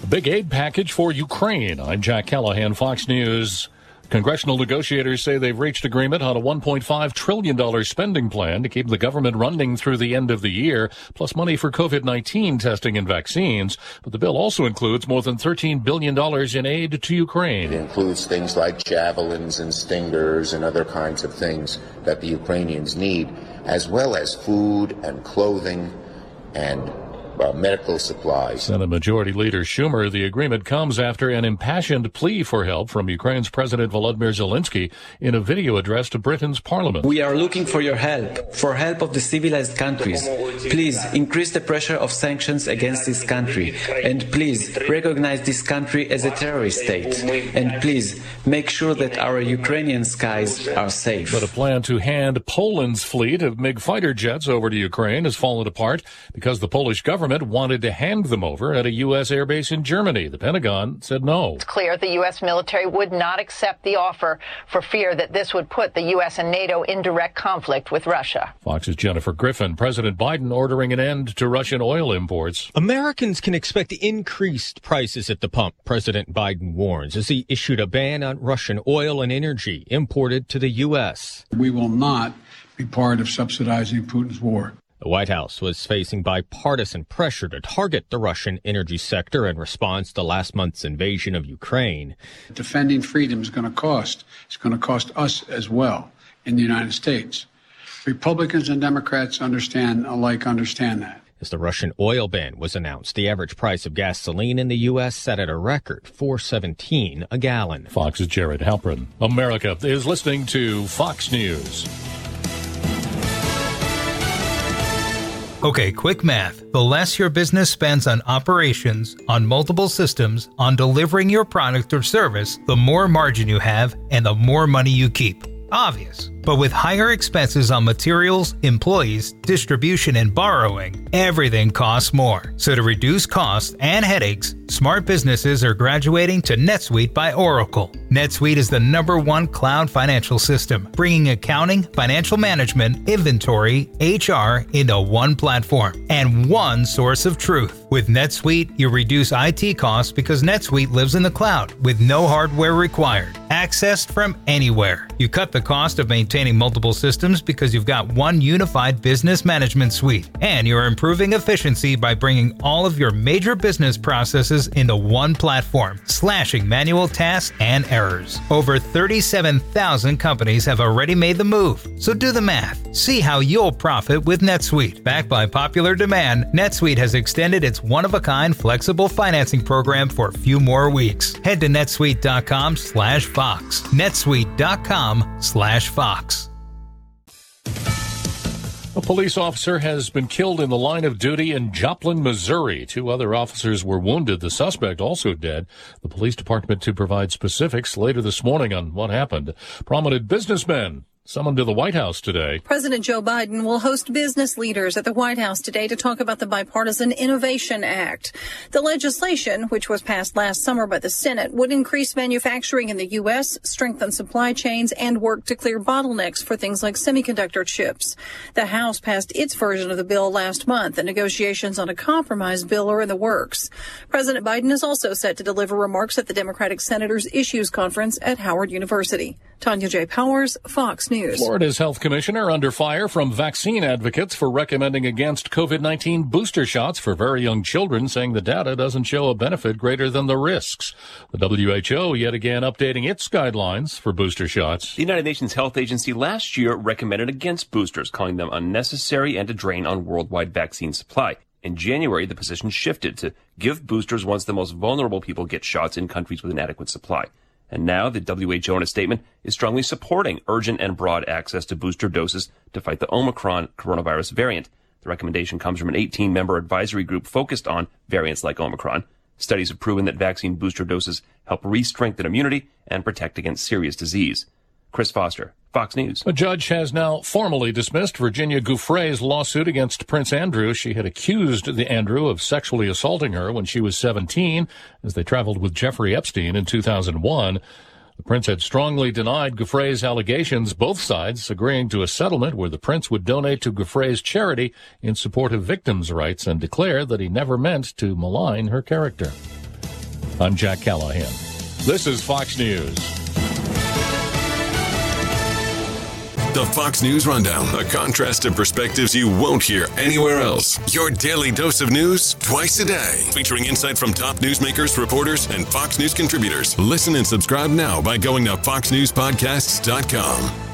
Big aid package for Ukraine. I'm Jack Callahan, Fox News. Congressional negotiators say they've reached agreement on a $1.5 trillion spending plan to keep the government running through the end of the year, plus money for COVID-19 testing and vaccines. But the bill also includes more than $13 billion in aid to Ukraine. It includes things like javelins and stingers and other kinds of things that the Ukrainians need, as well as food and clothing and medical supplies. Senate Majority Leader Schumer, the agreement comes after an impassioned plea for help from Ukraine's President Volodymyr Zelensky in a video address to Britain's parliament. We are looking for your help, for help of the civilized countries. Please increase the pressure of sanctions against this country, and please recognize this country as a terrorist state, and please make sure that our Ukrainian skies are safe. But a plan to hand Poland's fleet of MiG fighter jets over to Ukraine has fallen apart because the Polish government wanted to hand them over at a U.S. airbase in Germany. The Pentagon said no. It's clear the U.S. military would not accept the offer for fear that this would put the U.S. and NATO in direct conflict with Russia. Fox's Jennifer Griffin. President Biden ordering an end to Russian oil imports. Americans can expect increased prices at the pump, President Biden warns, as he issued a ban on Russian oil and energy imported to the U.S. We will not be part of subsidizing Putin's war. The White House was facing bipartisan pressure to target the Russian energy sector in response to last month's invasion of Ukraine. Defending freedom is going to cost. It's going to cost us as well in the United States. Republicans and Democrats understand that. As the Russian oil ban was announced, the average price of gasoline in the U.S. set at a record $4.17 a gallon. Fox's Jared Halpern. America is listening to Fox News. Okay, quick math. The less your business spends on operations, on multiple systems, on delivering your product or service, the more margin you have and the more money you keep. Obvious. But with higher expenses on materials, employees, distribution, and borrowing, everything costs more. So to reduce costs and headaches, smart businesses are graduating to NetSuite by Oracle. NetSuite is the #1 cloud financial system, bringing accounting, financial management, inventory, HR into one platform and one source of truth. With NetSuite, you reduce IT costs because NetSuite lives in the cloud with no hardware required, accessed from anywhere. You cut the cost of maintaining multiple systems because you've got one unified business management suite, and you're improving efficiency by bringing all of your major business processes into one platform, slashing manual tasks and errors. Over 37,000 companies have already made the move, so do the math. See how you'll profit with NetSuite. Backed by popular demand, NetSuite has extended its one-of-a-kind flexible financing program for a few more weeks. Head to netsuite.com/Fox. netsuite.com/Fox. A police officer has been killed in the line of duty in Joplin, Missouri. 2 other officers were wounded. The suspect also dead. The police department to provide specifics later this morning on what happened. Prominent businessmen summoned to the White House today. President Joe Biden will host business leaders at the White House today to talk about the Bipartisan Innovation Act. The legislation, which was passed last summer by the Senate, would increase manufacturing in the U.S., strengthen supply chains, and work to clear bottlenecks for things like semiconductor chips. The House passed its version of the bill last month, and negotiations on a compromise bill are in the works. President Biden is also set to deliver remarks at the Democratic Senators Issues Conference at Howard University. Tanya J. Powers, Fox News. Florida's health commissioner under fire from vaccine advocates for recommending against COVID-19 booster shots for very young children, saying the data doesn't show a benefit greater than the risks. The WHO yet again updating its guidelines for booster shots. The United Nations Health Agency last year recommended against boosters, calling them unnecessary and a drain on worldwide vaccine supply. In January, the position shifted to give boosters once the most vulnerable people get shots in countries with an adequate supply. And now the WHO in a statement is strongly supporting urgent and broad access to booster doses to fight the Omicron coronavirus variant. The recommendation comes from an 18-member advisory group focused on variants like Omicron. Studies have proven that vaccine booster doses help re-strengthen immunity and protect against serious disease. Chris Foster, Fox News. A judge has now formally dismissed Virginia Giuffre's lawsuit against Prince Andrew. She had accused the Andrew of sexually assaulting her when she was 17 as they traveled with Jeffrey Epstein in 2001. The prince had strongly denied Giuffre's allegations, both sides agreeing to a settlement where the prince would donate to Giuffre's charity in support of victims' rights and declare that he never meant to malign her character. I'm Jack Callahan. This is Fox News. The Fox News Rundown, a contrast of perspectives you won't hear anywhere else. Your daily dose of news twice a day, featuring insight from top newsmakers, reporters, and Fox News contributors. Listen and subscribe now by going to foxnewspodcasts.com.